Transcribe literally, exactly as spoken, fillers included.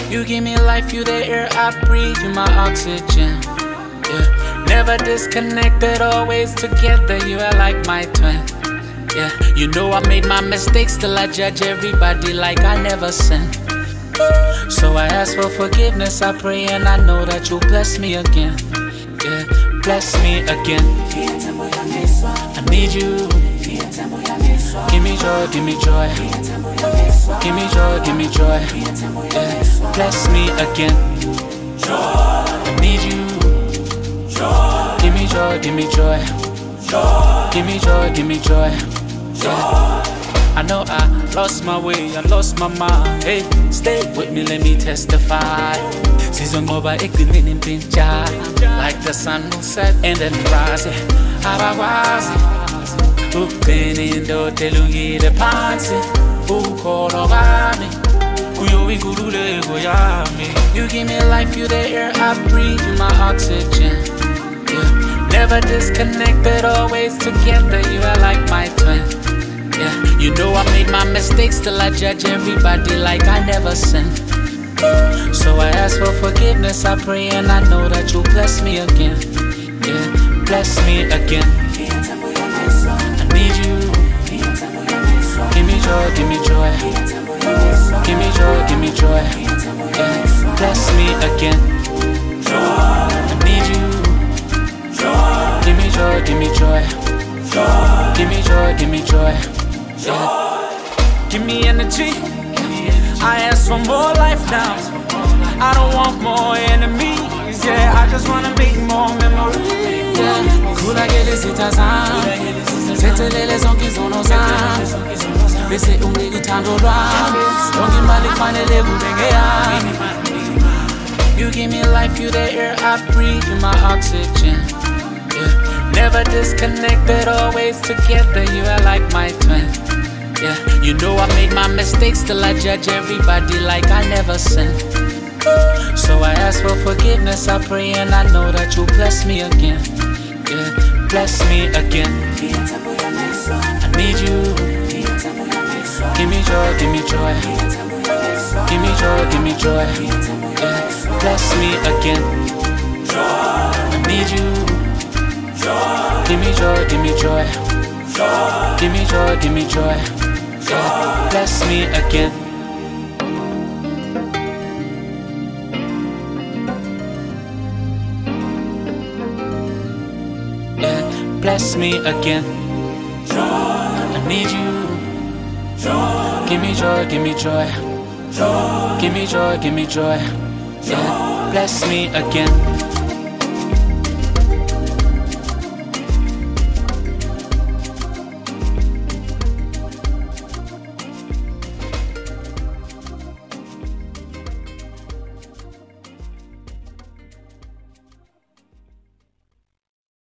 You give me life, you the air I breathe, you my oxygen. Yeah, never disconnected, always together. You are like my twin. Yeah, you know I made my mistakes, still I judge everybody like I never sinned. So I ask for forgiveness, I pray, and I know that you'll bless me again. Yeah, bless me again. I need you. Give me joy, give me joy. Give me joy, give me joy. Yeah, bless me again. I need you. Give me joy, give me joy. Give me joy, give me joy. Yeah. I know I lost my way, I lost my mind. Hey, stay with me, let me testify. Season over, ekilin in pincha. Like the sun will set and then rise. Abawazi, upeni ndo telungi de pansi. Ukolo gami, kuyo igurule goyami. You give me life, you the air I breathe, you my oxygen. Yeah, never disconnected, always together. You are like my twin. Yeah, you know I made my mistakes, still I judge everybody like I never sinned. So I ask for forgiveness, I pray, and I know that you'll bless me again. Yeah, bless me again. I need you. Give me joy, give me joy. Give me joy, give me joy. Yeah, bless me again. I need you. Give me joy, give me joy. Give me joy, give me joy. Yeah. Give me energy. I ask for more life now. I don't want more enemies. Yeah, I just wanna make more memories. Yeah. Kula gele sitazan. Setelele zonki zonozan. Bese umli gutando rap. Dongi mali fanele budengea. You give me life, you the air I breathe, you my oxygen. Yeah. Never disconnected, always together. You are like my twin. Yeah, you know I made my mistakes, still I judge everybody like I never sinned. So I ask for forgiveness, I pray, and I know that you'll bless me again. Yeah, bless me again. I need you. Give me joy, give me joy. Give me joy, give me joy. Yeah, bless me again. I need you. Give me joy, give me joy. Give me joy, give me joy. Yeah, bless me again. Yeah, bless me again. I need you. Give me joy, give me joy. Give me joy, give me joy. Yeah, bless me again.